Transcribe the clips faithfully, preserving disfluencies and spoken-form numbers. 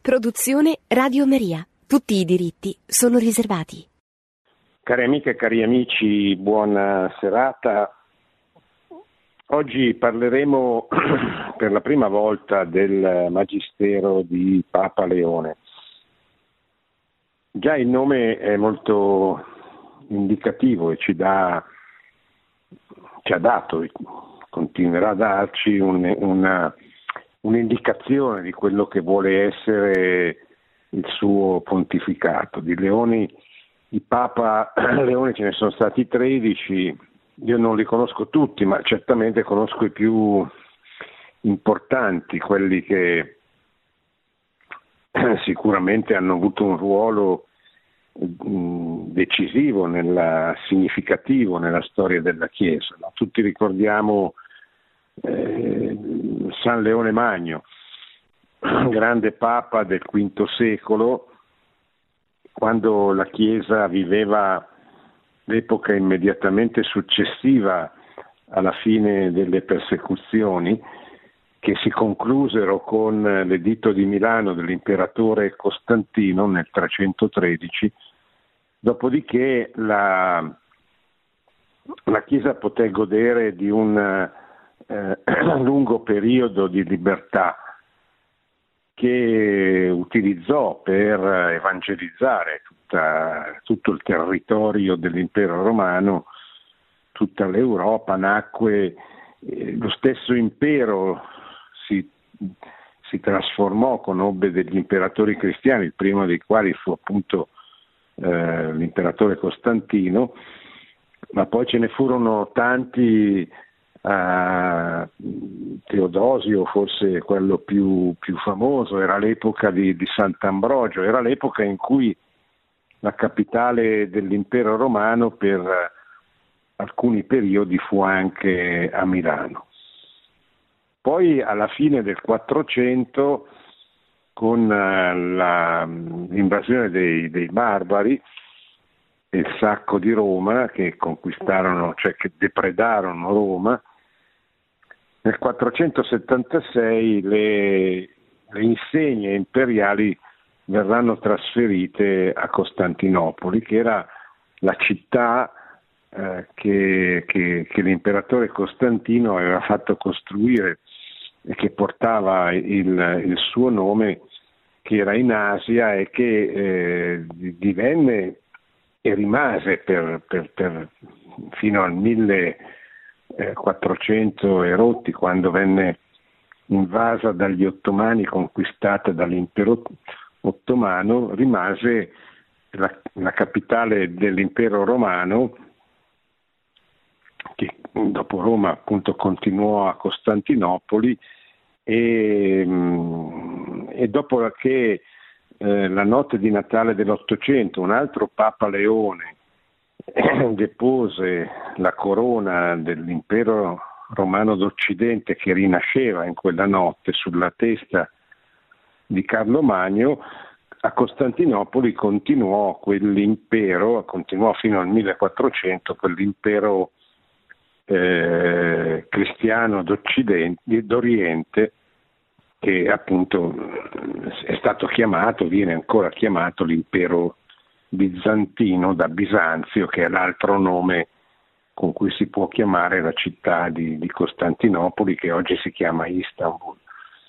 Produzione Radio Maria. Tutti i diritti sono riservati. Cari amiche e cari amici, buona serata. Oggi parleremo per la prima volta del Magistero di Papa Leone. Già il nome è molto indicativo e ci dà, ci ha dato, continuerà a darci un, una, un'indicazione di quello che vuole essere il suo pontificato. Di Leoni, di Papa Leone ce ne sono stati tredici, io non li conosco tutti, ma certamente conosco i più importanti, quelli che sicuramente hanno avuto un ruolo decisivo, nella, significativo nella storia della Chiesa. Tutti ricordiamo eh, San Leone Magno, grande Papa del quinto secolo, quando la Chiesa viveva l'epoca immediatamente successiva alla fine delle persecuzioni, che si conclusero con l'editto di Milano dell'imperatore Costantino nel trecentotredici, dopodiché la, la Chiesa poté godere di un eh, lungo periodo di libertà che utilizzò per evangelizzare tutta, tutto il territorio dell'impero romano, tutta l'Europa. Nacque eh, lo stesso impero, si, si trasformò, conobbe degli imperatori cristiani, il primo dei quali fu appunto eh, l'imperatore Costantino, ma poi ce ne furono tanti. Uh, Teodosio, forse quello più, più famoso, era l'epoca di, di Sant'Ambrogio, era l'epoca in cui la capitale dell'impero romano per alcuni periodi fu anche a Milano. Poi alla fine del quattrocento, con la, l'invasione dei, dei barbari e il sacco di Roma, che conquistarono, cioè che depredarono Roma, nel quattrocentosettantasei le, le insegne imperiali verranno trasferite a Costantinopoli, che era la città eh, che, che, che l'imperatore Costantino aveva fatto costruire e che portava il, il suo nome, che era in Asia e che eh, divenne e rimase per, per, per, fino al millequattrocento e rotti, quando venne invasa dagli ottomani, conquistata dall'impero ottomano, rimase la, la capitale dell'impero romano, che dopo Roma appunto continuò a Costantinopoli, e, e dopo che Eh, la notte di Natale dell'Ottocento un altro Papa Leone eh, depose la corona dell'impero romano d'Occidente, che rinasceva in quella notte sulla testa di Carlo Magno. A Costantinopoli continuò quell'impero, continuò fino al millequattrocento, quell'impero eh, cristiano d'Occidente, d'Oriente, che appunto è stato chiamato, viene ancora chiamato l'impero bizantino da Bisanzio, che è l'altro nome con cui si può chiamare la città di, di Costantinopoli, che oggi si chiama Istanbul.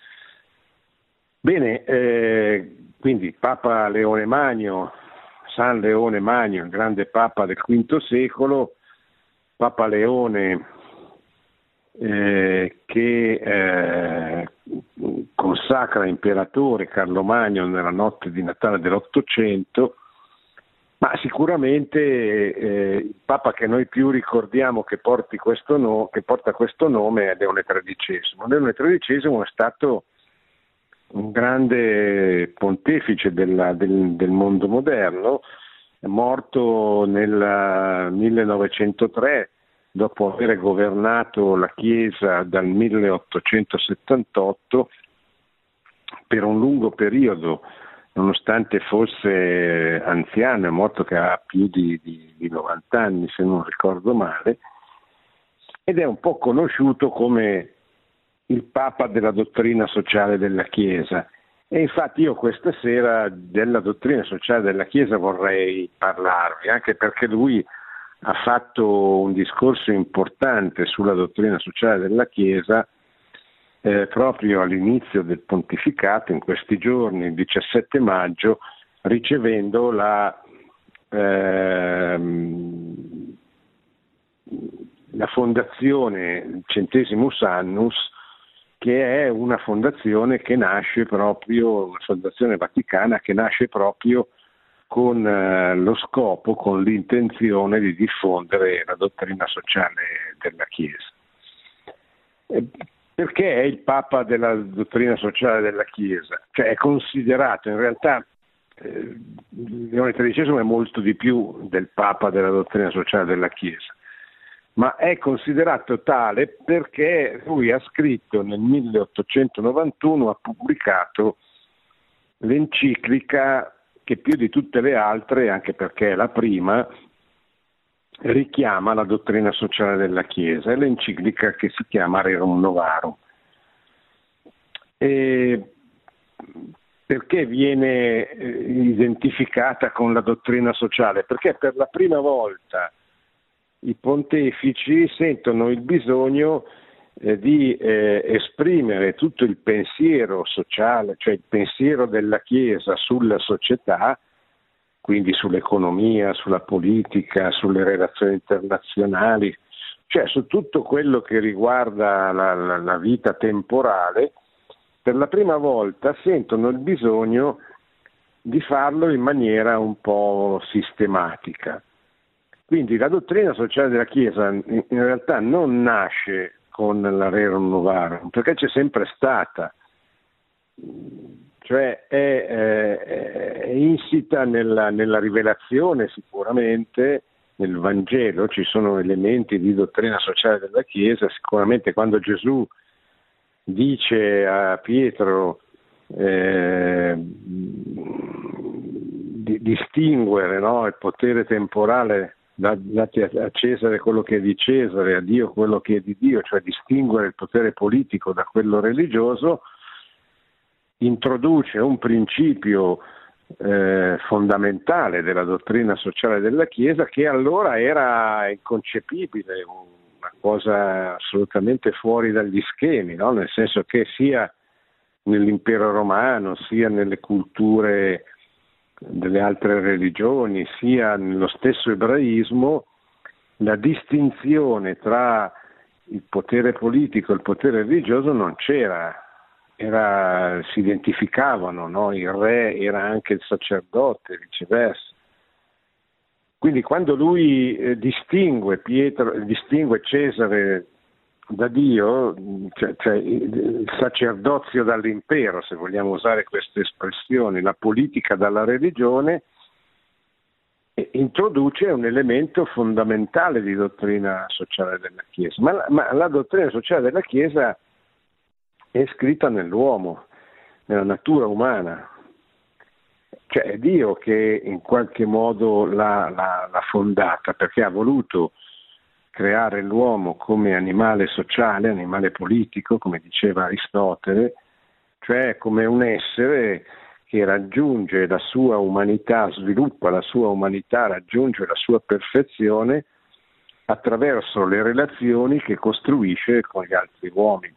Bene, eh, quindi Papa Leone Magno, San Leone Magno, il grande Papa del quinto secolo, Papa Leone Eh, che eh, consacra imperatore Carlo Magno nella notte di Natale dell'Ottocento, ma sicuramente eh, il Papa che noi più ricordiamo che, porti questo no, che porta questo nome è Leone tredicesimo. Leone tredicesimo è stato un grande pontefice della, del, del mondo moderno, è morto nel millenovecentotre, dopo aver governato la Chiesa dal milleottocentosettantotto per un lungo periodo, nonostante fosse anziano, è morto che ha più di, di, di novanta anni se non ricordo male, ed è un po' conosciuto come il Papa della dottrina sociale della Chiesa, E infatti io questa sera della dottrina sociale della Chiesa vorrei parlarvi, anche perché lui ha fatto un discorso importante sulla dottrina sociale della Chiesa eh, proprio all'inizio del pontificato, in questi giorni, il diciassette maggio, ricevendo la, ehm, la fondazione Centesimus Annus, che è una fondazione che nasce proprio, una fondazione vaticana che nasce proprio con eh, lo scopo, con l'intenzione di diffondere la dottrina sociale della Chiesa. E perché è il Papa della dottrina sociale della Chiesa? Cioè è considerato, in realtà eh, Leone tredicesimo è molto di più del Papa della dottrina sociale della Chiesa, ma è considerato tale perché lui ha scritto nel milleottocentonovantuno, ha pubblicato l'enciclica che più di tutte le altre, anche perché è la prima, richiama la dottrina sociale della Chiesa, è l'enciclica che si chiama Rerum Novarum. E perché viene eh, identificata con la dottrina sociale? Perché per la prima volta i pontefici sentono il bisogno eh, di eh, esprimere tutto il pensiero sociale, cioè il pensiero della Chiesa sulla società, quindi sull'economia, sulla politica, sulle relazioni internazionali, cioè su tutto quello che riguarda la, la, la vita temporale. Per la prima volta sentono il bisogno di farlo in maniera un po' sistematica. Quindi la dottrina sociale della Chiesa in realtà non nasce con la Rerum Novarum, perché c'è sempre stata, cioè è, è, è insita nella, nella rivelazione sicuramente, nel Vangelo ci sono elementi di dottrina sociale della Chiesa, sicuramente quando Gesù dice a Pietro eh, di distinguere, no, il potere temporale, date a Cesare quello che è di Cesare, a Dio quello che è di Dio, cioè distinguere il potere politico da quello religioso, introduce un principio eh, fondamentale della dottrina sociale della Chiesa che allora era inconcepibile, una cosa assolutamente fuori dagli schemi, no? Nel senso che sia nell'impero romano, sia nelle culture delle altre religioni, sia nello stesso ebraismo, la distinzione tra il potere politico e il potere religioso non c'era, era, si identificavano, no? Il re era anche il sacerdote, viceversa. Quindi quando lui eh, distingue Pietro, distingue Cesare da Dio, cioè, cioè il sacerdozio dall'impero, se vogliamo usare queste espressioni, la politica dalla religione, introduce un elemento fondamentale di dottrina sociale della Chiesa. Ma, ma la dottrina sociale della Chiesa è scritta nell'uomo, nella natura umana. Cioè è Dio che in qualche modo l'ha, l'ha, l'ha fondata, perché ha voluto creare l'uomo come animale sociale, animale politico, come diceva Aristotele, cioè come un essere che raggiunge la sua umanità, sviluppa la sua umanità, raggiunge la sua perfezione attraverso le relazioni che costruisce con gli altri uomini.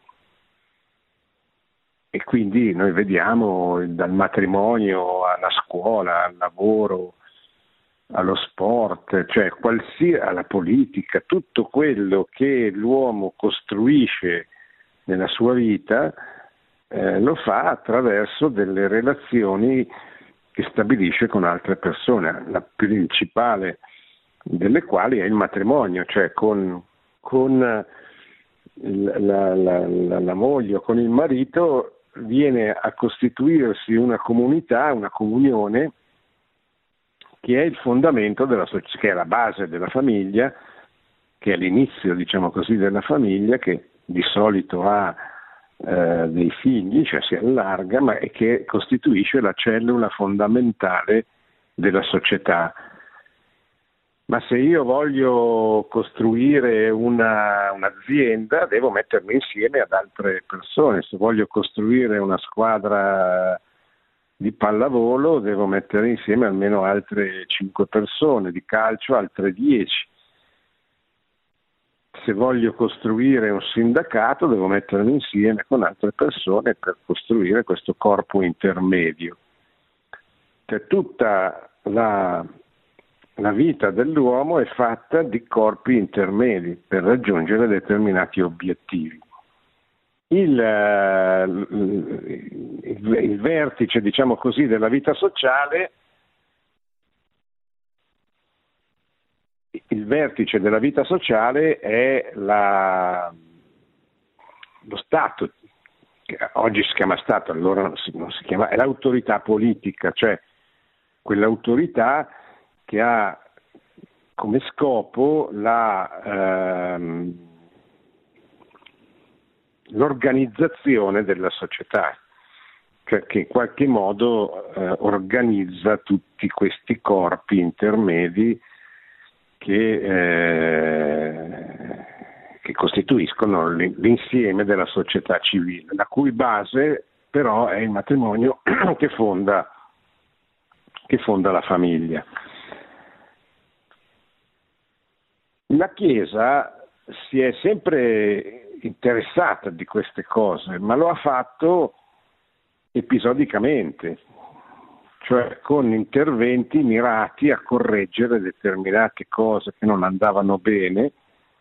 E quindi noi vediamo dal matrimonio alla scuola, al lavoro, allo sport, cioè qualsiasi, alla politica, tutto quello che l'uomo costruisce nella sua vita eh, lo fa attraverso delle relazioni che stabilisce con altre persone, la principale delle quali è il matrimonio, cioè con, con la, la, la, la moglie o con il marito viene a costituirsi una comunità, una comunione che è il fondamento della società, che è la base della famiglia, che è l'inizio, diciamo così, della famiglia, che di solito ha eh, dei figli, cioè si allarga, ma è che costituisce la cellula fondamentale della società. Ma se io voglio costruire una, un'azienda, devo mettermi insieme ad altre persone. Se voglio costruire una squadra di pallavolo devo mettere insieme almeno altre cinque persone, di calcio altre dieci. Se voglio costruire un sindacato devo mettermi insieme con altre persone per costruire questo corpo intermedio. Cioè, tutta la, la vita dell'uomo è fatta di corpi intermedi per raggiungere determinati obiettivi. Il, il, il vertice, diciamo così, della vita sociale il vertice della vita sociale è la, lo Stato, che oggi si chiama Stato, allora non si, non si chiama, è l'autorità politica, cioè quell'autorità che ha come scopo la, ehm, l'organizzazione della società, cioè che in qualche modo eh, organizza tutti questi corpi intermedi che, eh, che costituiscono l'insieme della società civile, la cui base però è il matrimonio che fonda, che fonda la famiglia. La Chiesa si è sempre interessata di queste cose, ma lo ha fatto episodicamente, cioè con interventi mirati a correggere determinate cose che non andavano bene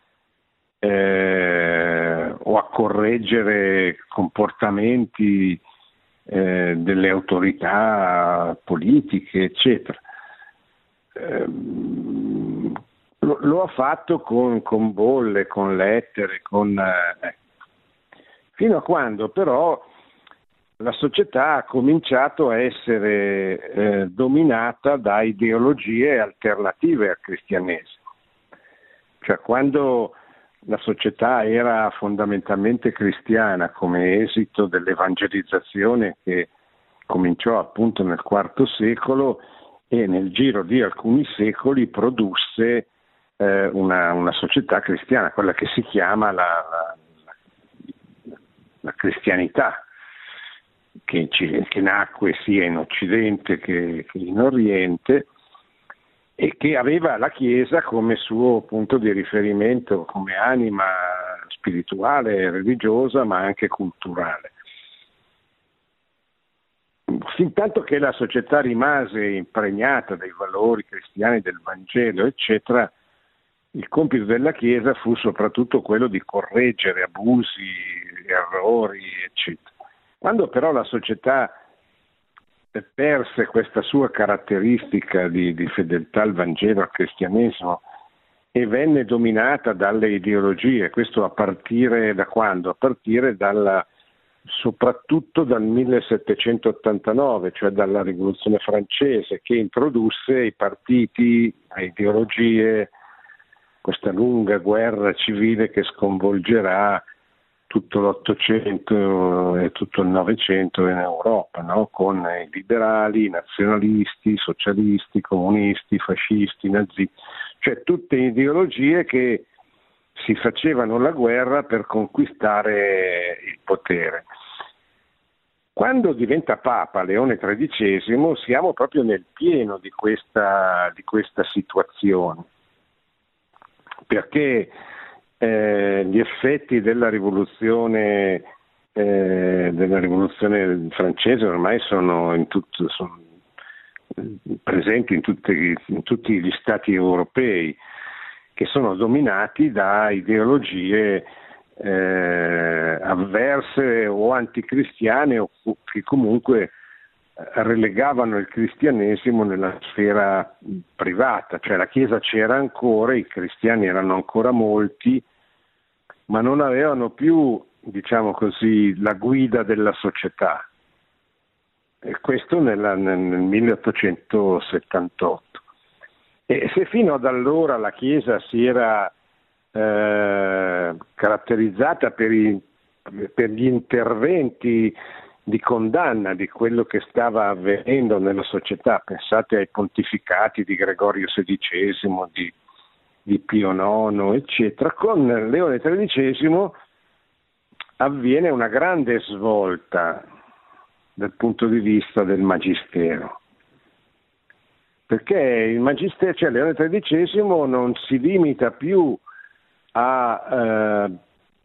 eh, o a correggere comportamenti eh, delle autorità politiche, eccetera. Eh, lo, lo ha fatto con, con bolle, con lettere, con, eh, fino a quando però la società ha cominciato a essere eh, dominata da ideologie alternative al cristianesimo. Cioè, quando la società era fondamentalmente cristiana come esito dell'evangelizzazione che cominciò appunto nel quarto secolo e nel giro di alcuni secoli produsse eh, una, una società cristiana, quella che si chiama la, la, la cristianità. Che, che nacque sia in Occidente che, che in Oriente e che aveva la Chiesa come suo punto di riferimento, come anima spirituale, religiosa, ma anche culturale. Fintanto che la società rimase impregnata dei valori cristiani del Vangelo, eccetera, il compito della Chiesa fu soprattutto quello di correggere abusi, errori, eccetera. Quando però la società perse questa sua caratteristica di, di fedeltà al Vangelo, al cristianesimo, e venne dominata dalle ideologie, questo a partire da quando? A partire dalla, soprattutto dal millesettecentottantanove, cioè dalla Rivoluzione francese, che introdusse i partiti, le ideologie, questa lunga guerra civile che sconvolgerà tutto l'Ottocento e tutto il Novecento in Europa, no? Con i liberali, i nazionalisti, i socialisti, i comunisti, i fascisti, i nazisti, cioè tutte ideologie che si facevano la guerra per conquistare il potere. Quando diventa Papa Leone tredicesimo siamo proprio nel pieno di questa, di questa situazione, perché Eh, gli effetti della rivoluzione eh, della rivoluzione francese ormai sono, in tutto, sono presenti in tutti, in tutti gli stati europei, che sono dominati da ideologie eh, avverse o anticristiane o che comunque relegavano il cristianesimo nella sfera privata, cioè la Chiesa c'era ancora, i cristiani erano ancora molti, ma non avevano più, diciamo così, la guida della società. E questo nella, nel milleottocentosettantotto. E se fino ad allora la Chiesa si era eh, caratterizzata per, i, per gli interventi di condanna di quello che stava avvenendo nella società, pensate ai pontificati di Gregorio sedicesimo, di, di Pio nono, eccetera, con Leone tredicesimo avviene una grande svolta dal punto di vista del magistero. Perché il magistero, cioè Leone tredicesimo, non si limita più a, eh,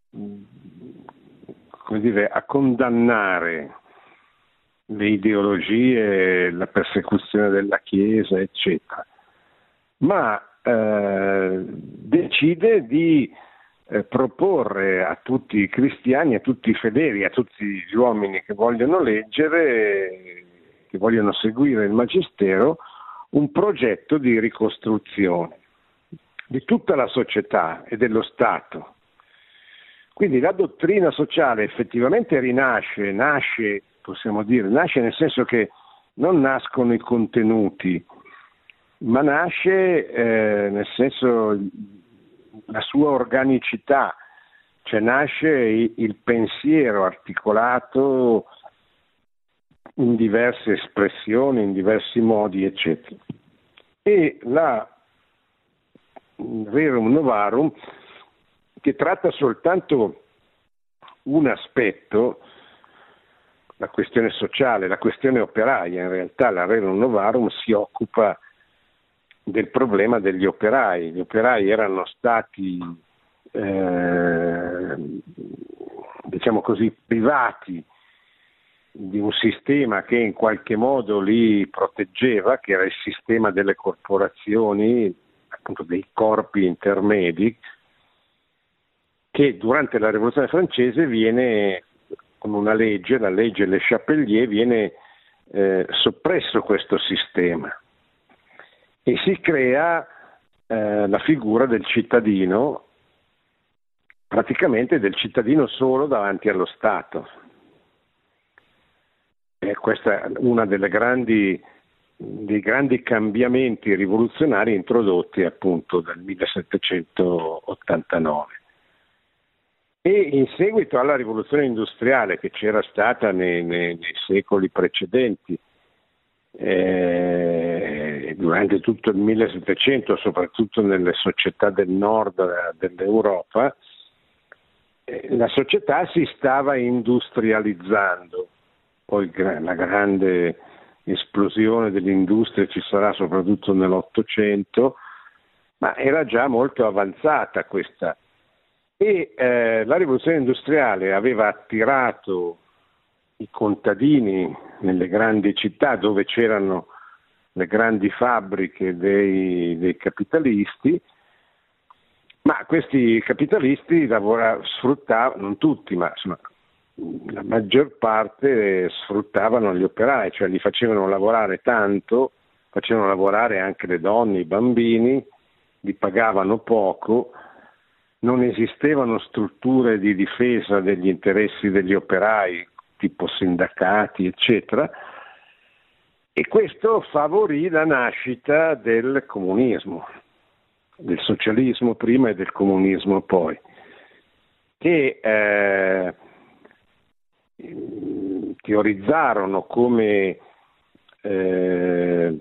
come dire, a condannare le ideologie, la persecuzione della Chiesa, eccetera, ma eh, decide di eh, proporre a tutti i cristiani, a tutti i fedeli, a tutti gli uomini che vogliono leggere, che vogliono seguire il magistero, un progetto di ricostruzione di tutta la società e dello Stato. Quindi la dottrina sociale effettivamente rinasce, nasce, possiamo dire, nasce nel senso che non nascono i contenuti, ma nasce eh, nel senso la sua organicità, cioè nasce il pensiero articolato in diverse espressioni, in diversi modi, eccetera. E la Rerum Novarum, che tratta soltanto un aspetto, la questione sociale, la questione operaia, in realtà la Rerum Novarum si occupa del problema degli operai. Gli operai erano stati, eh, diciamo così, privati di un sistema che in qualche modo li proteggeva, che era il sistema delle corporazioni, appunto dei corpi intermedi, che durante la Rivoluzione francese viene, con una legge, la legge Le Chapelier, viene eh, soppresso questo sistema e si crea eh, la figura del cittadino, praticamente del cittadino solo davanti allo Stato. E questa è una delle grandi, dei grandi cambiamenti rivoluzionari introdotti appunto dal millesettecentottantanove. E in seguito alla rivoluzione industriale che c'era stata nei, nei, nei secoli precedenti, eh, durante tutto il millesettecento, soprattutto nelle società del nord dell'Europa, eh, la società si stava industrializzando. Poi la grande esplosione dell'industria ci sarà soprattutto nell'Ottocento, ma era già molto avanzata questa. E eh, la rivoluzione industriale aveva attirato i contadini nelle grandi città dove c'erano le grandi fabbriche dei, dei capitalisti, ma questi capitalisti lavora, sfruttavano, non tutti, ma insomma, la maggior parte sfruttavano gli operai, cioè li facevano lavorare tanto, facevano lavorare anche le donne, i bambini, li pagavano poco, non esistevano strutture di difesa degli interessi degli operai, tipo sindacati, eccetera, e questo favorì la nascita del comunismo, del socialismo prima e del comunismo poi, che eh, teorizzarono come, eh,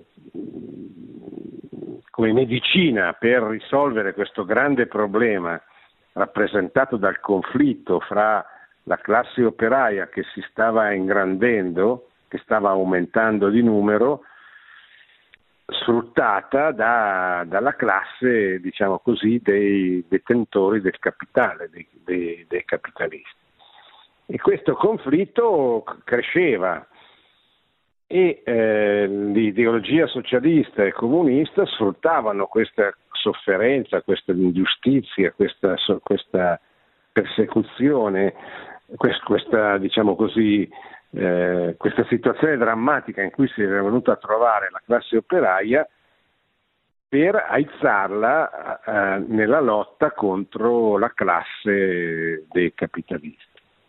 come medicina per risolvere questo grande problema rappresentato dal conflitto fra la classe operaia che si stava ingrandendo, che stava aumentando di numero, sfruttata da, dalla classe, diciamo così, dei detentori del capitale, dei, dei, dei capitalisti. E questo conflitto cresceva e eh, l'ideologia socialista e comunista sfruttavano questa sofferenza, questa ingiustizia, questa, questa persecuzione, questa, diciamo così, eh, questa situazione drammatica in cui si era venuta a trovare la classe operaia, per aizzarla eh, nella lotta contro la classe dei capitalisti.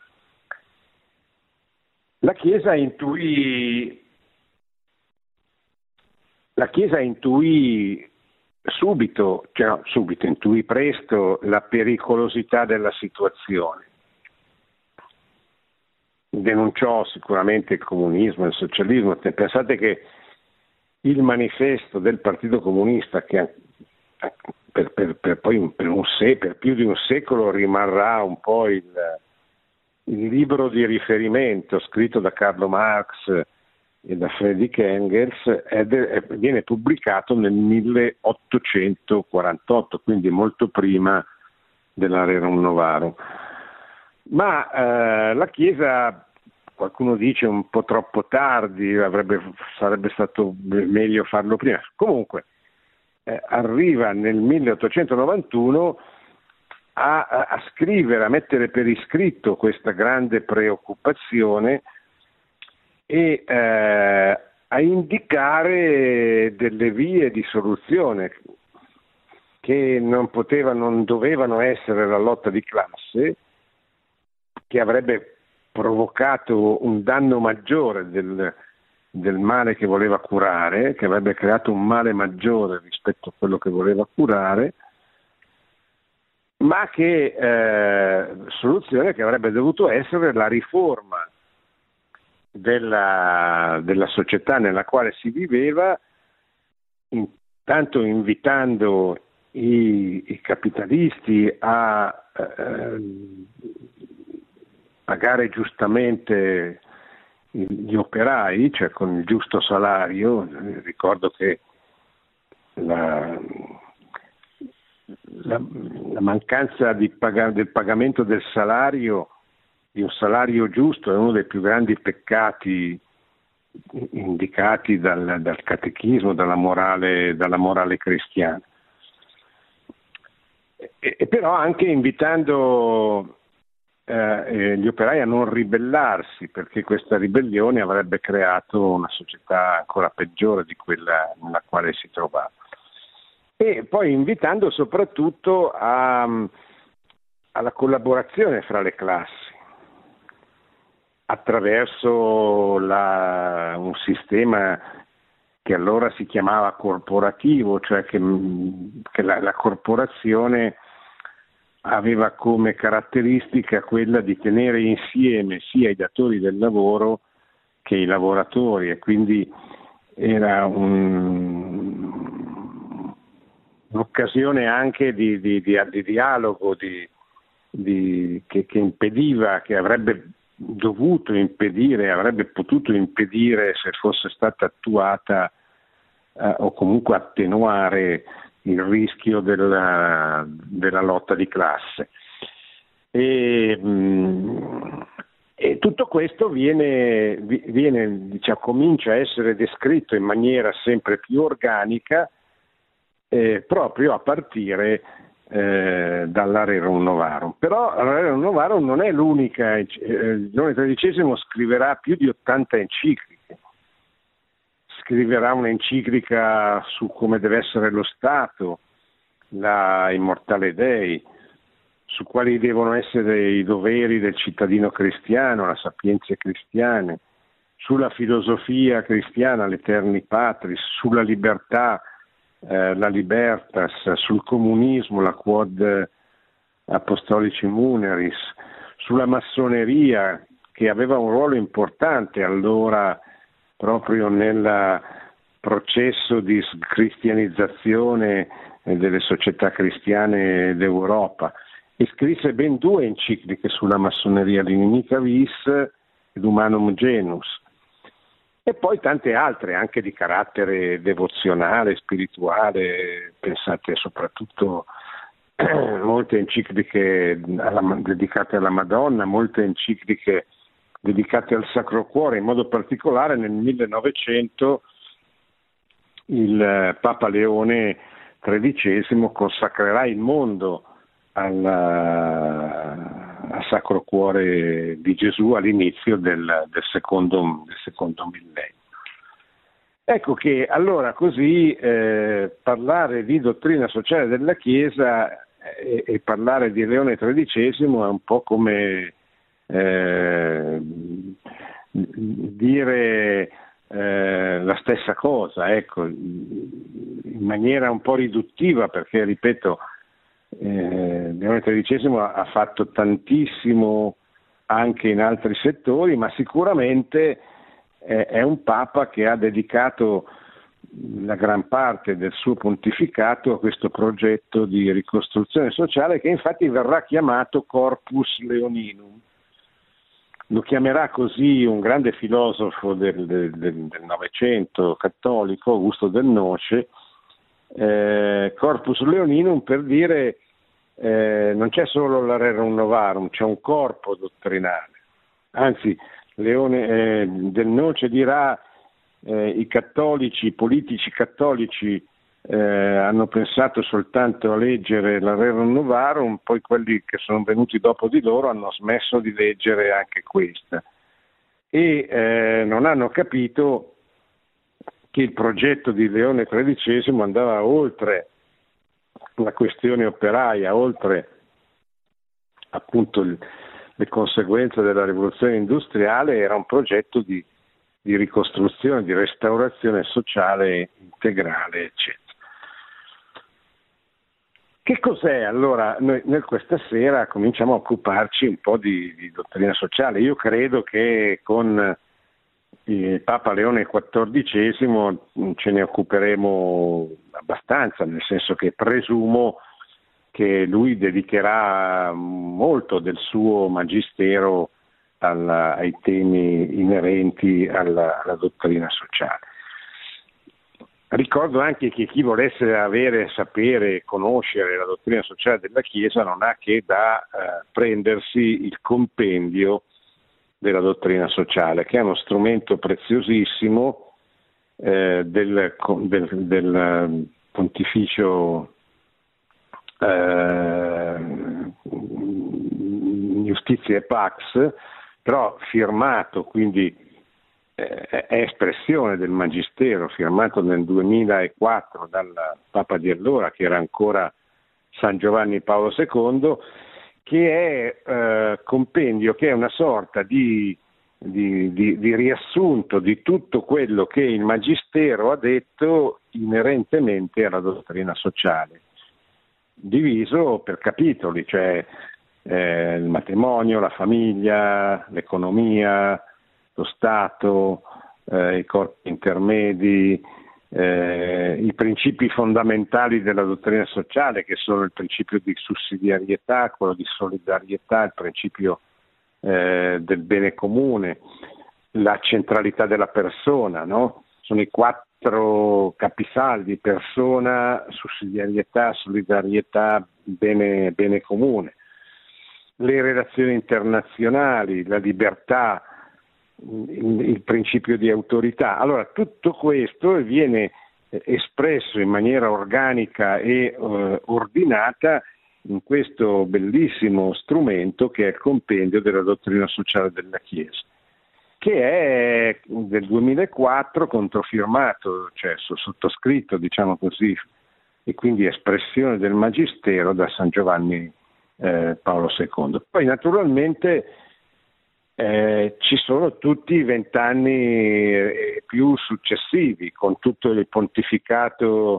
La Chiesa intuì, la Chiesa intuì subito, cioè no, subito, intuì presto la pericolosità della situazione. Denunciò sicuramente il comunismo, il socialismo. Pensate che il manifesto del Partito Comunista, che per, per, per, poi per, un se, per più di un secolo rimarrà un po' il, il libro di riferimento scritto da Carlo Marx e da Friedrich Engels è de- è, viene pubblicato nel milleottocentoquarantotto, quindi molto prima della Rerum Novarum. Ma eh, la Chiesa, qualcuno dice un po' troppo tardi, avrebbe, sarebbe stato meglio farlo prima. Comunque eh, arriva nel milleottocentonovantuno a, a, a scrivere, a mettere per iscritto questa grande preoccupazione e eh, a indicare delle vie di soluzione che non potevano, non dovevano essere la lotta di classe, che avrebbe provocato un danno maggiore del, del male che voleva curare, che avrebbe creato un male maggiore rispetto a quello che voleva curare, ma che eh, soluzione che avrebbe dovuto essere la riforma della, della società nella quale si viveva, intanto invitando i, i capitalisti a eh, pagare giustamente gli operai, cioè con il giusto salario. Ricordo che la, la, la mancanza di pag- del pagamento del salario, di un salario giusto, è uno dei più grandi peccati indicati dal, dal catechismo, dalla morale, dalla morale cristiana. E, e però anche invitando Eh, gli operai a non ribellarsi, perché questa ribellione avrebbe creato una società ancora peggiore di quella nella quale si trovava, e poi invitando soprattutto a, alla collaborazione fra le classi attraverso la, un sistema che allora si chiamava corporativo, cioè che, che la, la corporazione aveva come caratteristica quella di tenere insieme sia i datori del lavoro che i lavoratori, e quindi era un, un'occasione anche di, di, di, di dialogo di, di, che, che impediva, che avrebbe dovuto impedire, avrebbe potuto impedire, se fosse stata attuata eh, o comunque attenuare il rischio della, della lotta di classe. E, mh, e tutto questo viene, viene diciamo, comincia a essere descritto in maniera sempre più organica eh, proprio a partire eh, dalla Rerum Novarum. Però la Rerum Novarum non è l'unica, eh, Leone tredicesimo scriverà più di ottanta encicliche. Scriverà un'enciclica su come deve essere lo Stato, la Immortale Dei, su quali devono essere i doveri del cittadino cristiano, la Sapienza cristiane, sulla filosofia cristiana, l'Eterni Patris, sulla libertà, eh, la Libertas, sul comunismo, la Quod Apostolici Muneris, sulla massoneria, che aveva un ruolo importante allora proprio nel processo di cristianizzazione delle società cristiane d'Europa, e scrisse ben due encicliche sulla massoneria, l'Inimica Vis ed Humanum Genus, e poi tante altre anche di carattere devozionale, spirituale. Pensate soprattutto a molte encicliche alla, dedicate alla Madonna, molte encicliche dedicate al Sacro Cuore. In modo particolare nel millenovecento il Papa Leone tredicesimo consacrerà il mondo al, al Sacro Cuore di Gesù all'inizio del, del, secondo, del secondo millennio. Ecco che allora così eh, parlare di dottrina sociale della Chiesa e, e parlare di Leone tredicesimo è un po' come Eh, dire eh, la stessa cosa, ecco, in maniera un po' riduttiva, perché ripeto, eh, Leone tredicesimo ha, ha fatto tantissimo anche in altri settori, ma sicuramente eh, è un Papa che ha dedicato la gran parte del suo pontificato a questo progetto di ricostruzione sociale, che infatti verrà chiamato Corpus Leoninum. lo chiamerà così un grande filosofo del, del, del Novecento cattolico, Augusto Del Noce, eh, Corpus Leoninum, per dire eh, non c'è solo la Rerum Novarum, c'è un corpo dottrinale. Anzi, Leone, eh, Del Noce dirà eh, i cattolici, i politici cattolici eh, hanno pensato soltanto a leggere la Rerum Novarum, poi quelli che sono venuti dopo di loro hanno smesso di leggere anche questa e eh, non hanno capito che il progetto di Leone tredicesimo andava oltre la questione operaia, oltre appunto il, le conseguenze della rivoluzione industriale, era un progetto di, di ricostruzione, di restaurazione sociale integrale, eccetera. Che cos'è allora? Noi, noi questa sera cominciamo a occuparci un po' di, di dottrina sociale. Io credo che con il Papa Leone quattordicesimo ce ne occuperemo abbastanza, nel senso che presumo che lui dedicherà molto del suo magistero alla, ai temi inerenti alla, alla dottrina sociale. Ricordo anche che chi volesse avere, sapere, conoscere la dottrina sociale della Chiesa non ha che da eh, prendersi il compendio della dottrina sociale, che è uno strumento preziosissimo eh, del, del, del pontificio eh, Justitia e Pax, però firmato, quindi eh, è espressione del Magistero, firmato nel duemilaquattro dal Papa di allora, che era ancora San Giovanni Paolo secondo, che è eh, compendio, che è una sorta di, di, di, di riassunto di tutto quello che il Magistero ha detto inerentemente alla dottrina sociale, diviso per capitoli, cioè eh, il matrimonio, la famiglia, l'economia, lo Stato, eh, i corpi intermedi, Eh, i principi fondamentali della dottrina sociale, che sono il principio di sussidiarietà, quello di solidarietà, il principio eh, del bene comune, la centralità della persona, no? Sono i quattro capisaldi: persona, sussidiarietà, solidarietà, bene, bene comune. Le relazioni internazionali, la libertà, il principio di autorità. Allora, tutto questo viene espresso in maniera organica e eh, ordinata in questo bellissimo strumento che è il compendio della dottrina sociale della Chiesa, che è del duemilaquattro, controfirmato, cioè sottoscritto, diciamo così, e quindi espressione del Magistero da San Giovanni eh, Paolo secondo. Poi naturalmente Eh, ci sono tutti i vent'anni eh, più successivi, con tutto il pontificato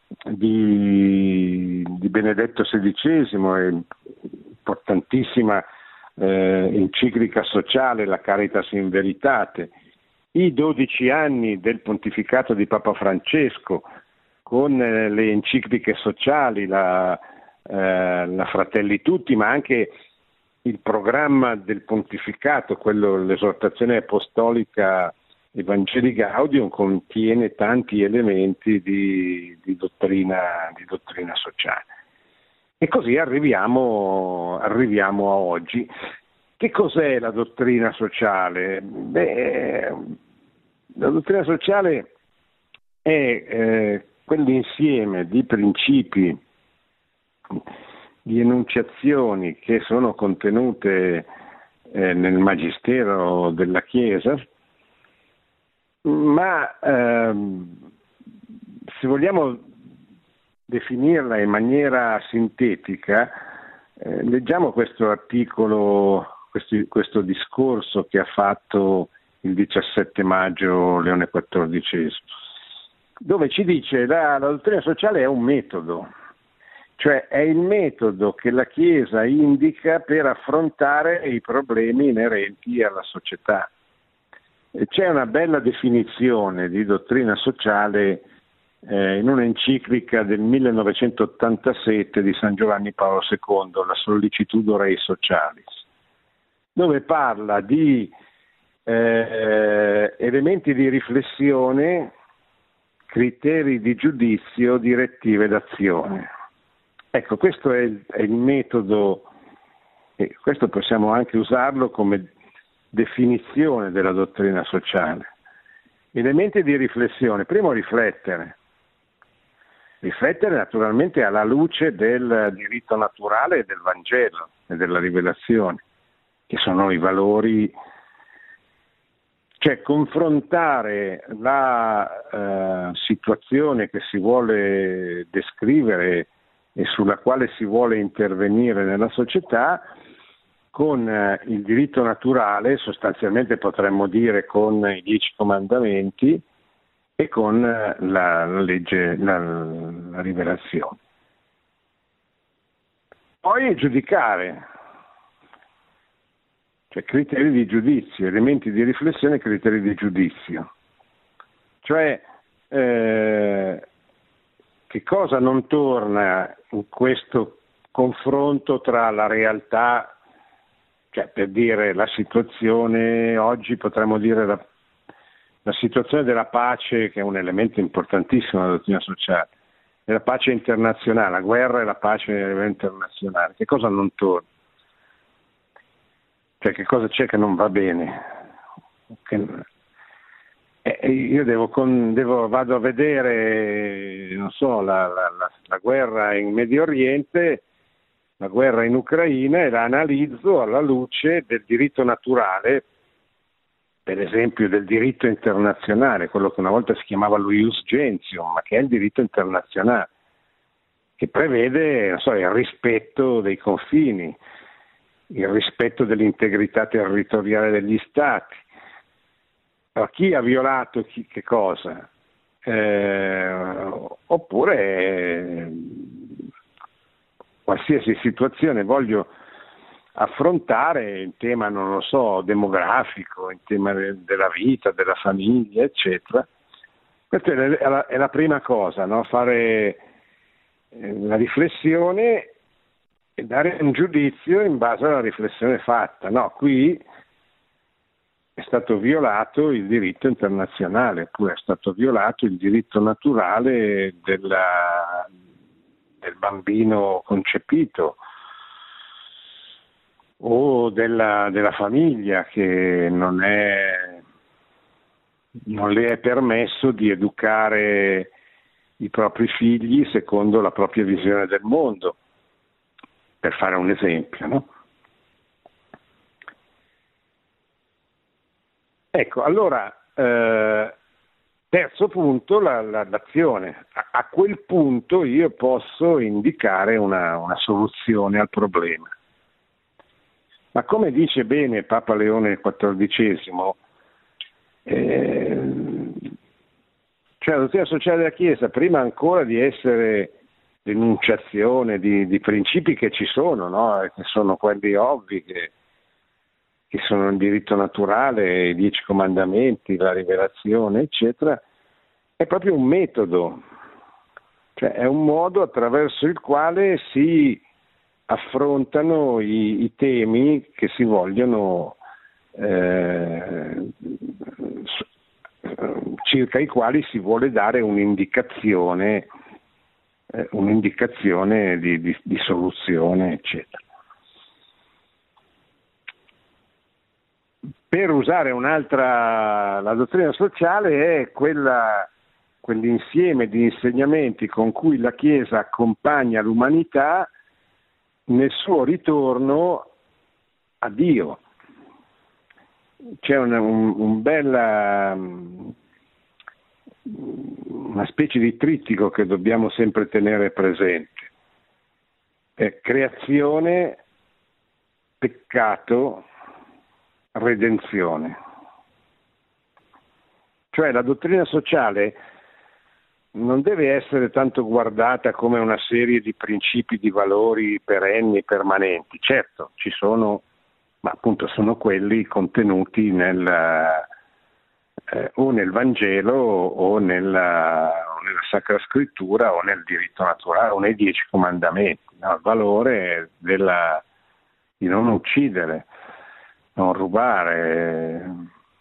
di, di Benedetto sedicesimo e importantissima eh, enciclica sociale, la Caritas in Veritate, i dodici anni del pontificato di Papa Francesco, con eh, le encicliche sociali, la, eh, la Fratelli Tutti, ma anche il programma del pontificato, quello, l'esortazione apostolica Evangelii Gaudium, contiene tanti elementi di, di, dottrina, di dottrina sociale. E così arriviamo, arriviamo a oggi. Che cos'è la dottrina sociale? Beh, la dottrina sociale è eh, quell'insieme di principi, di enunciazioni che sono contenute eh, nel Magistero della Chiesa, ma ehm, se vogliamo definirla in maniera sintetica, eh, leggiamo questo articolo, questo, questo discorso che ha fatto il diciassette maggio Leone quattordicesimo, dove ci dice la, la dottrina sociale è un metodo. Cioè è il metodo che la Chiesa indica per affrontare i problemi inerenti alla società. E c'è una bella definizione di dottrina sociale eh, in un'enciclica del millenovecentottantasette di San Giovanni Paolo secondo, la Sollicitudo Rei Socialis. dove parla di eh, elementi di riflessione, criteri di giudizio, direttive d'azione. Ecco, questo è il, è il metodo, e questo possiamo anche usarlo come definizione della dottrina sociale. Elementi di riflessione, primo riflettere, riflettere naturalmente alla luce del diritto naturale e del Vangelo e della rivelazione, che sono i valori, cioè confrontare la eh, situazione che si vuole descrivere e sulla quale si vuole intervenire nella società con eh, il diritto naturale, sostanzialmente potremmo dire con i dieci comandamenti, e con eh, la, la legge, la, la rivelazione. Poi giudicare, cioè criteri di giudizio, elementi di riflessione, criteri di giudizio. Cioè eh, che cosa non torna in questo confronto tra la realtà, cioè per dire la situazione oggi, potremmo dire la, la situazione della pace, che è un elemento importantissimo nella dottrina sociale, della pace internazionale, la guerra e la pace a livello internazionale. Che cosa non torna? Cioè che cosa c'è che non va bene? Che, eh, io devo, con, devo vado a vedere, non so, la, la, la, la guerra in Medio Oriente, la guerra in Ucraina, e la analizzo alla luce del diritto naturale, per esempio del diritto internazionale, quello che una volta si chiamava lo ius gentium, ma che è il diritto internazionale, che prevede, non so, il rispetto dei confini, il rispetto dell'integrità territoriale degli Stati. Allora, chi ha violato chi, che cosa? Eh, oppure eh, qualsiasi situazione voglio affrontare in tema, non lo so, demografico, in tema de- della vita, della famiglia, eccetera. Questa è la, è la prima cosa, no? Fare eh, la riflessione e dare un giudizio in base alla riflessione fatta. No, qui è stato violato il diritto internazionale, oppure è stato violato il diritto naturale della, del bambino concepito, o della, della famiglia, che non è, non le è permesso di educare i propri figli secondo la propria visione del mondo, per fare un esempio, no? Ecco, allora, eh, terzo punto, la, la, l'azione. A, a quel punto io posso indicare una, una soluzione al problema. Ma come dice bene Papa Leone quattordicesimo, eh, cioè la dottrina sociale della Chiesa, prima ancora di essere l'enunciazione di, di principi che ci sono, no? Che sono quelli ovvi, che, che sono il diritto naturale, i dieci comandamenti, la rivelazione, eccetera, è proprio un metodo, cioè è un modo attraverso il quale si affrontano i, i temi che si vogliono, eh, circa i quali si vuole dare un'indicazione, eh, un'indicazione di, di, di soluzione, eccetera. Per usare un'altra, la dottrina sociale è quella, quell'insieme di insegnamenti con cui la Chiesa accompagna l'umanità nel suo ritorno a Dio. C'è un, un, un bella, una specie di trittico che dobbiamo sempre tenere presente. È creazione, peccato, redenzione. Cioè la dottrina sociale non deve essere tanto guardata come una serie di principi, di valori perenni e permanenti. Certo, ci sono, ma appunto sono quelli contenuti nel, eh, o nel Vangelo o nella, o nella Sacra Scrittura o nel diritto naturale o nei dieci comandamenti, no? Il valore della, di non uccidere, non rubare,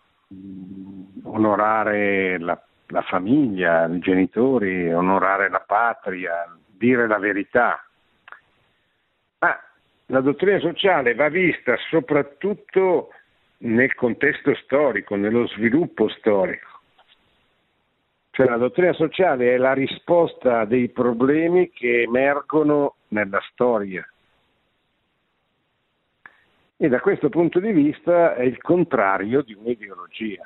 onorare la, la famiglia, i genitori, onorare la patria, dire la verità. Ma la dottrina sociale va vista soprattutto nel contesto storico, nello sviluppo storico. Cioè la dottrina sociale è la risposta a dei problemi che emergono nella storia. E da questo punto di vista è il contrario di un'ideologia.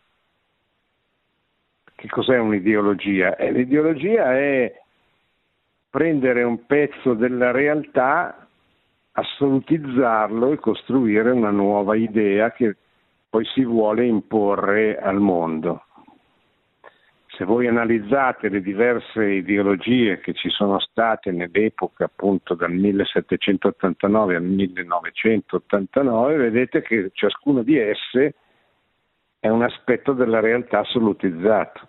Che cos'è un'ideologia? Eh, l'ideologia è prendere un pezzo della realtà, assolutizzarlo e costruire una nuova idea che poi si vuole imporre al mondo. Se voi analizzate le diverse ideologie che ci sono state nell'epoca appunto dal millesettecentottantanove al millenovecentottantanove, vedete che ciascuno di esse è un aspetto della realtà assolutizzato.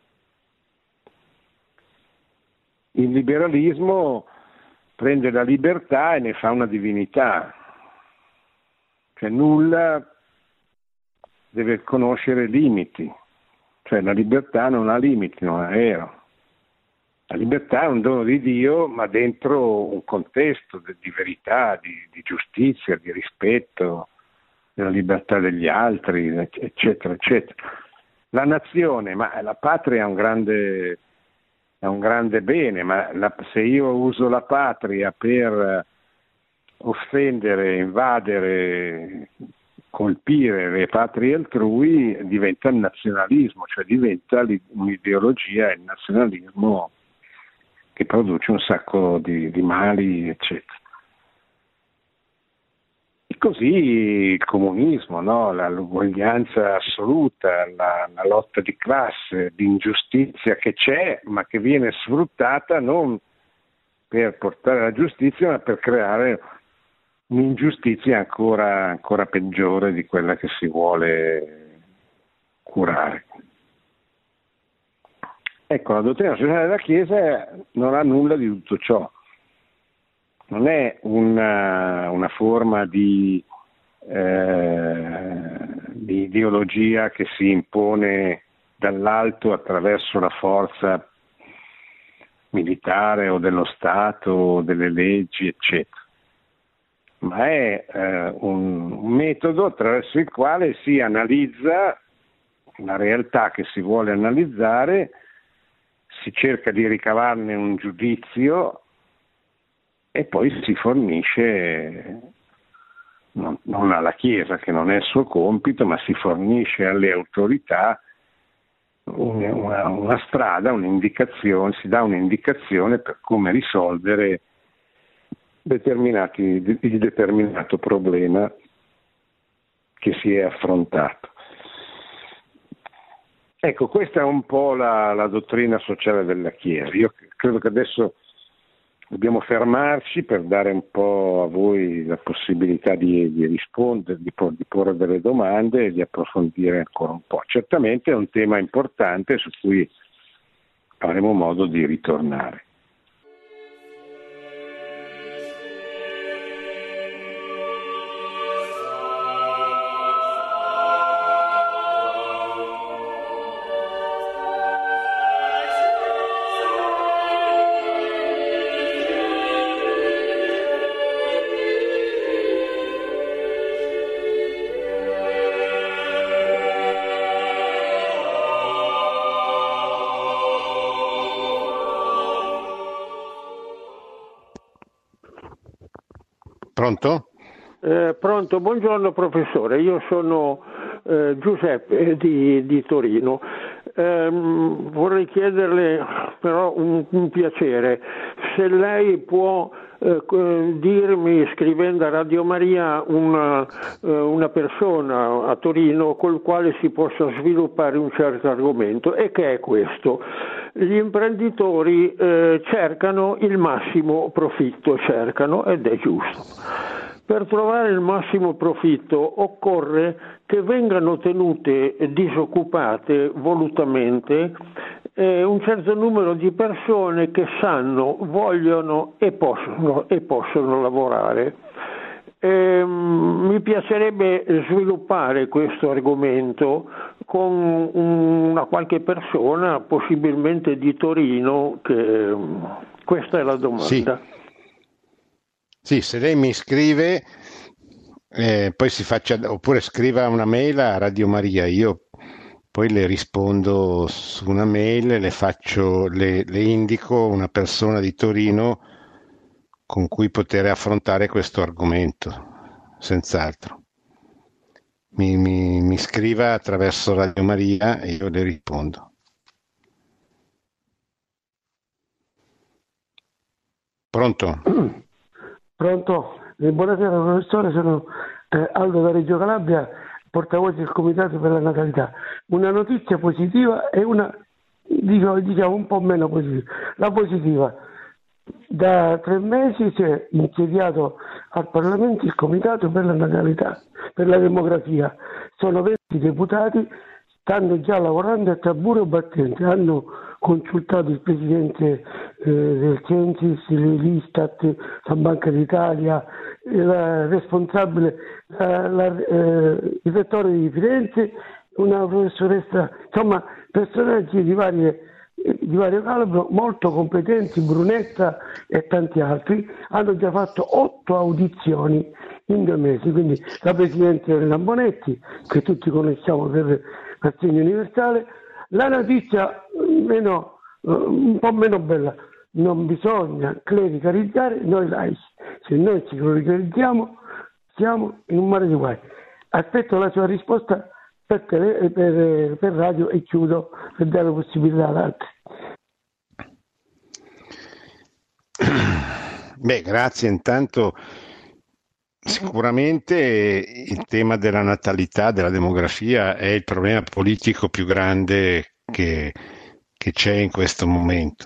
Il liberalismo prende la libertà e ne fa una divinità, cioè nulla deve conoscere limiti. Cioè la libertà non ha limiti, non è vero. La libertà è un dono di Dio, ma dentro un contesto di verità, di, di giustizia, di rispetto della libertà degli altri, eccetera, eccetera. La nazione, ma la patria è un grande, è un grande bene, ma la, se io uso la patria per offendere, invadere, colpire le patrie altrui, diventa il nazionalismo, cioè diventa un'ideologia, il nazionalismo, che produce un sacco di, di mali, eccetera. E così il comunismo, no? La, l'uguaglianza assoluta, la, la lotta di classe, l'ingiustizia che c'è, ma che viene sfruttata non per portare la giustizia, ma per creare un'ingiustizia ancora, ancora peggiore di quella che si vuole curare. Ecco, la dottrina sociale della Chiesa non ha nulla di tutto ciò. Non è una, una forma di, eh, di ideologia che si impone dall'alto attraverso la forza militare o dello Stato o delle leggi, eccetera. Ma è eh, un, un metodo attraverso il quale si analizza la realtà che si vuole analizzare, si cerca di ricavarne un giudizio e poi si fornisce, non, non alla Chiesa che non è il suo compito, ma si fornisce alle autorità una, una, una strada, un'indicazione, si dà un'indicazione per come risolvere determinati, il determinato problema che si è affrontato. Ecco, questa è un po' la, la dottrina sociale della Chiesa. Io credo che adesso dobbiamo fermarci per dare un po' a voi la possibilità di, di rispondere, di, di porre delle domande e di approfondire ancora un po'. Certamente è un tema importante su cui avremo modo di ritornare. Pronto? Eh, pronto, buongiorno professore, io sono eh, Giuseppe di, di Torino. Eh, vorrei chiederle però un, un piacere, se lei può eh, dirmi, scrivendo a Radio Maria, una, eh, una persona a Torino col quale si possa sviluppare un certo argomento, e che è questo. Gli imprenditori eh, cercano il massimo profitto, cercano, ed è giusto. Per trovare il massimo profitto occorre che vengano tenute disoccupate volutamente eh, un certo numero di persone che sanno, vogliono e possono, e possono lavorare. Eh, mi piacerebbe sviluppare questo argomento con una qualche persona, possibilmente di Torino, che questa è la Sì, domanda. sì, se lei mi scrive, eh, poi si faccia, oppure scriva una mail a Radio Maria, io poi le rispondo su una mail, le faccio, le, le indico una persona di Torino con cui poter affrontare questo argomento, senz'altro. Mi, mi, mi scriva attraverso Radio Maria e io le rispondo. Pronto? Pronto? Eh, buonasera professore, sono eh, Aldo da Reggio Calabria, portavoce del Comitato per la Natalità. Una notizia positiva e una diciamo, diciamo un po' meno positiva. La positiva: da tre mesi si è insediato al Parlamento il Comitato per la Natalità, per la demografia. Sono venti deputati, stanno già lavorando a tamburo battente, hanno consultato il Presidente eh, del Censis, l'Istat, la Banca d'Italia, la responsabile, la, la, eh, il rettore di Firenze, una professoressa, insomma personaggi di, varie, di vario calibro, molto competenti, Brunetta e tanti altri, hanno già fatto otto audizioni in due mesi, quindi la Presidente Lambonetti, che tutti conosciamo per l'assegno universale. La notizia meno, un po' meno bella: non bisogna clericalizzare noi laici, se noi ci clericalizziamo siamo in un mare di guai. Aspetto la sua risposta per, tele, per, per radio e chiudo per dare possibilità ad altri. Beh, grazie. Intanto sicuramente il tema della natalità, della demografia è il problema politico più grande che, che c'è in questo momento.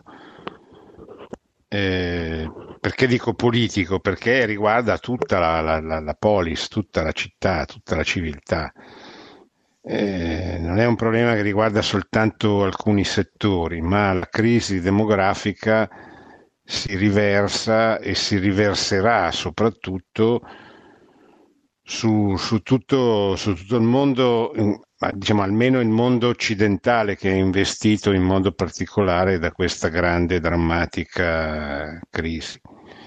Eh, perché dico politico? Perché riguarda tutta la, la, la, la polis, tutta la città, tutta la civiltà. Eh, non è un problema che riguarda soltanto alcuni settori, ma la crisi demografica si riversa e si riverserà soprattutto su, su, tutto, su tutto il mondo, diciamo almeno il mondo occidentale, che è investito in modo particolare da questa grande drammatica crisi.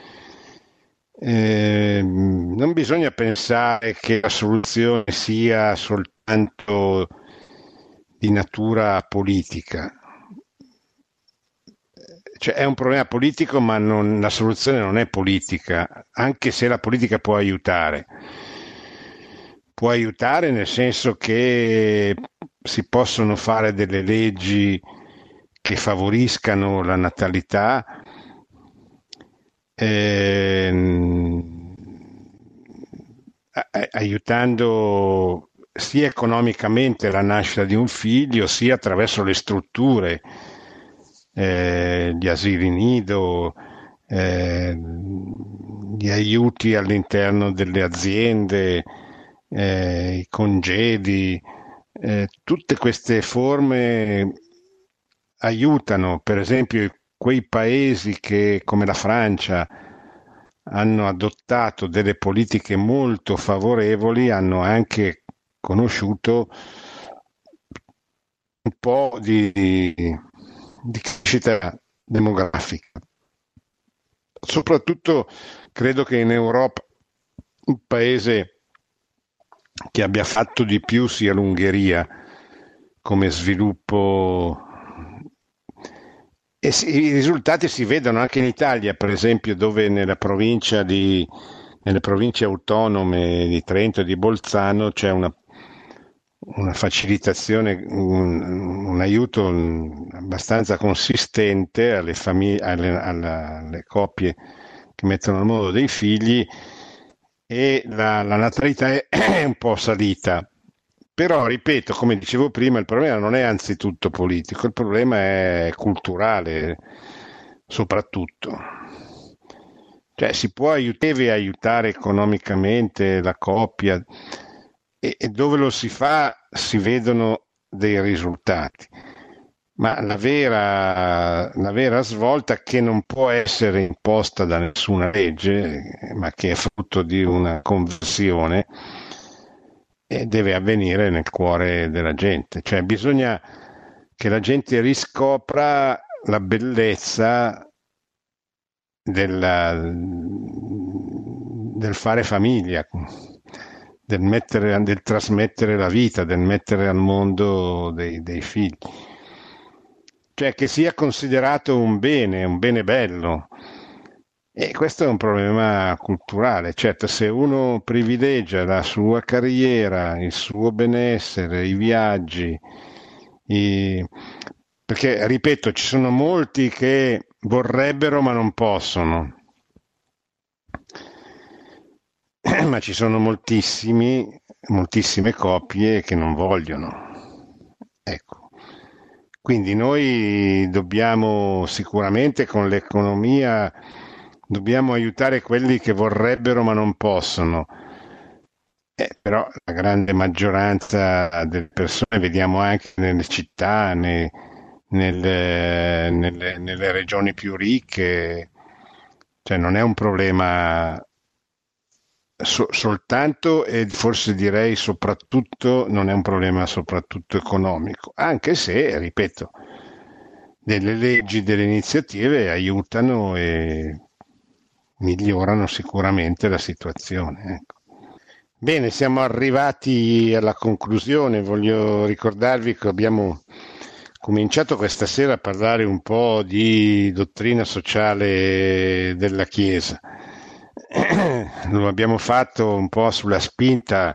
Eh, non bisogna pensare che la soluzione sia soltanto di natura politica. Cioè, è un problema politico, ma non, la soluzione non è politica, anche se la politica può aiutare. Può aiutare nel senso che si possono fare delle leggi che favoriscano la natalità, eh, aiutando sia economicamente la nascita di un figlio, sia attraverso le strutture, eh, gli asili nido, eh, gli aiuti all'interno delle aziende, eh, i congedi, eh, tutte queste forme aiutano. Per esempio, quei paesi che, come la Francia, hanno adottato delle politiche molto favorevoli, hanno anche conosciuto un po' di, di crescita demografica. Soprattutto credo che in Europa un paese che abbia fatto di più sia l'Ungheria come sviluppo, e si, i risultati si vedono anche in Italia, per esempio, dove nella provincia di, nelle province autonome di Trento e di Bolzano c'è una, una facilitazione, un, un aiuto abbastanza consistente alle famiglie, alle, alle, alle coppie che mettono al mondo dei figli, e la, la natalità è, è un po' salita. Però, ripeto, come dicevo prima, il problema non è anzitutto politico, il problema è culturale, soprattutto. Cioè, si può aiut- deve aiutare economicamente la coppia, e, e dove lo si fa si vedono dei risultati. Ma la vera, la vera svolta che non può essere imposta da nessuna legge, ma che è frutto di una conversione, e deve avvenire nel cuore della gente. Cioè bisogna che la gente riscopra la bellezza della, del fare famiglia, del, mettere, del trasmettere la vita, del mettere al mondo dei, dei figli. Cioè che sia considerato un bene, un bene bello. E questo è un problema culturale. Certo, se uno privilegia la sua carriera, il suo benessere, i viaggi, i... perché, ripeto, ci sono molti che vorrebbero ma non possono, ma ci sono moltissimi, moltissime coppie che non vogliono. Ecco. Quindi noi dobbiamo sicuramente con l'economia dobbiamo aiutare quelli che vorrebbero ma non possono. Eh, però la grande maggioranza delle persone, vediamo anche nelle città, nei, nelle, nelle, nelle regioni più ricche, cioè non è un problema so, soltanto e forse direi soprattutto, non è un problema soprattutto economico, anche se, ripeto, delle leggi, delle iniziative aiutano e migliorano sicuramente la situazione. Ecco. Bene, siamo arrivati alla conclusione. Voglio ricordarvi che abbiamo cominciato questa sera a parlare un po' di dottrina sociale della Chiesa. Lo abbiamo fatto un po' sulla spinta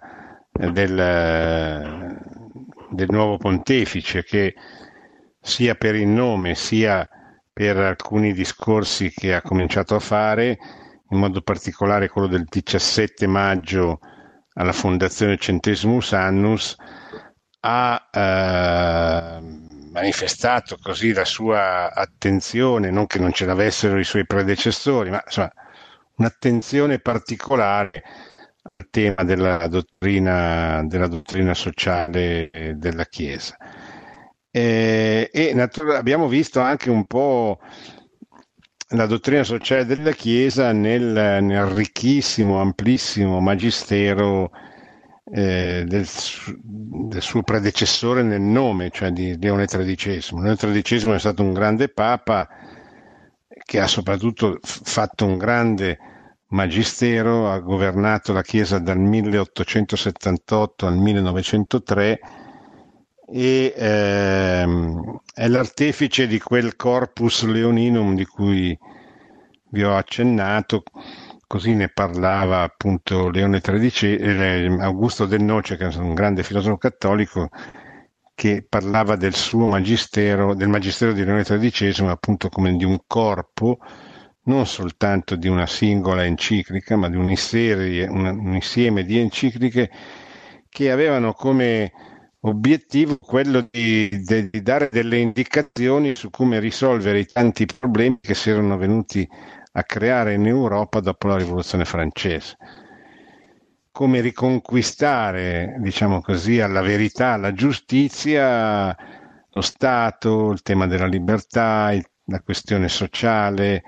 del, del nuovo pontefice, che sia per il nome sia per alcuni discorsi che ha cominciato a fare, in modo particolare quello del diciassette maggio alla Fondazione Centesimus Annus, ha eh, manifestato così la sua attenzione, non che non ce l'avessero i suoi predecessori, ma insomma un'attenzione particolare al tema della dottrina, della dottrina sociale della Chiesa. Eh, e naturalmente abbiamo visto anche un po' la dottrina sociale della Chiesa nel, nel ricchissimo, amplissimo magistero eh, del, del suo predecessore nel nome, cioè di Leone tredicesimo. Leone tredicesimo è stato un grande papa che ha soprattutto fatto un grande magistero, ha governato la Chiesa dal milleottocentosettantotto al millenovecentotre e ehm, è l'artefice di quel corpus leoninum di cui vi ho accennato. Così ne parlava appunto Leone tredicesimo, Augusto Del Noce, che è un grande filosofo cattolico, che parlava del suo magistero, del magistero di Leone tredicesimo, appunto come di un corpo, non soltanto di una singola enciclica, ma di una serie, un, un insieme di encicliche che avevano come obiettivo quello di, di, di dare delle indicazioni su come risolvere i tanti problemi che si erano venuti a creare in Europa dopo la Rivoluzione francese. Come riconquistare, diciamo così, alla verità, alla giustizia, lo Stato, il tema della libertà, il, la questione sociale,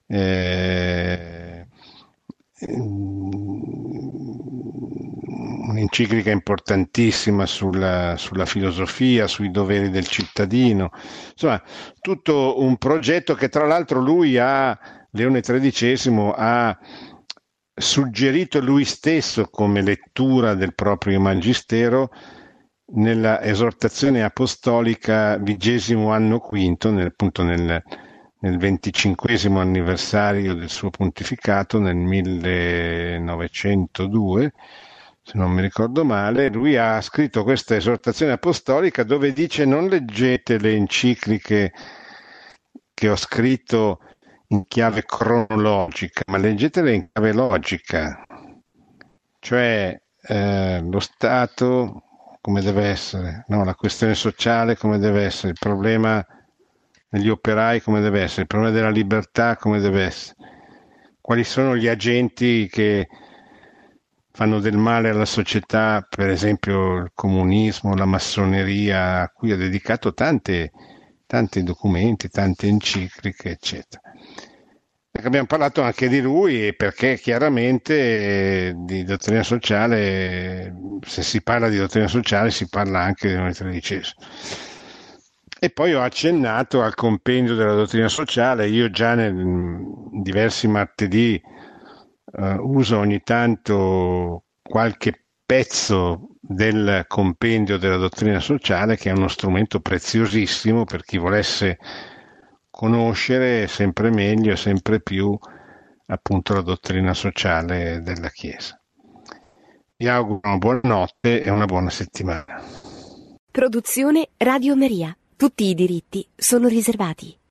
eh, un'enciclica importantissima sulla, sulla filosofia, sui doveri del cittadino, insomma tutto un progetto che tra l'altro lui ha, Leone tredicesimo, ha suggerito lui stesso come lettura del proprio magistero nella esortazione apostolica vigesimo anno quinto, nel, appunto nel, nel venticinquesimo anniversario del suo pontificato nel millenovecentodue, se non mi ricordo male. Lui ha scritto questa esortazione apostolica dove dice: non leggete le encicliche che ho scritto in chiave cronologica, ma leggetele in chiave logica, cioè eh, lo Stato come deve essere, no, la questione sociale come deve essere, il problema degli operai come deve essere, il problema della libertà come deve essere, quali sono gli agenti che fanno del male alla società, per esempio il comunismo, la massoneria, a cui ha dedicato tante tanti documenti, tante encicliche, eccetera. Abbiamo parlato anche di lui perché chiaramente eh, di dottrina sociale, se si parla di dottrina sociale si parla anche di Leone tredicesimo. E poi ho accennato al compendio della dottrina sociale. Io già nel, in diversi martedì eh, uso ogni tanto qualche pezzo del compendio della dottrina sociale, che è uno strumento preziosissimo per chi volesse conoscere sempre meglio e sempre più appunto la dottrina sociale della Chiesa. Vi auguro una buona notte e una buona settimana. Produzione Radio Maria. Tutti i diritti sono riservati.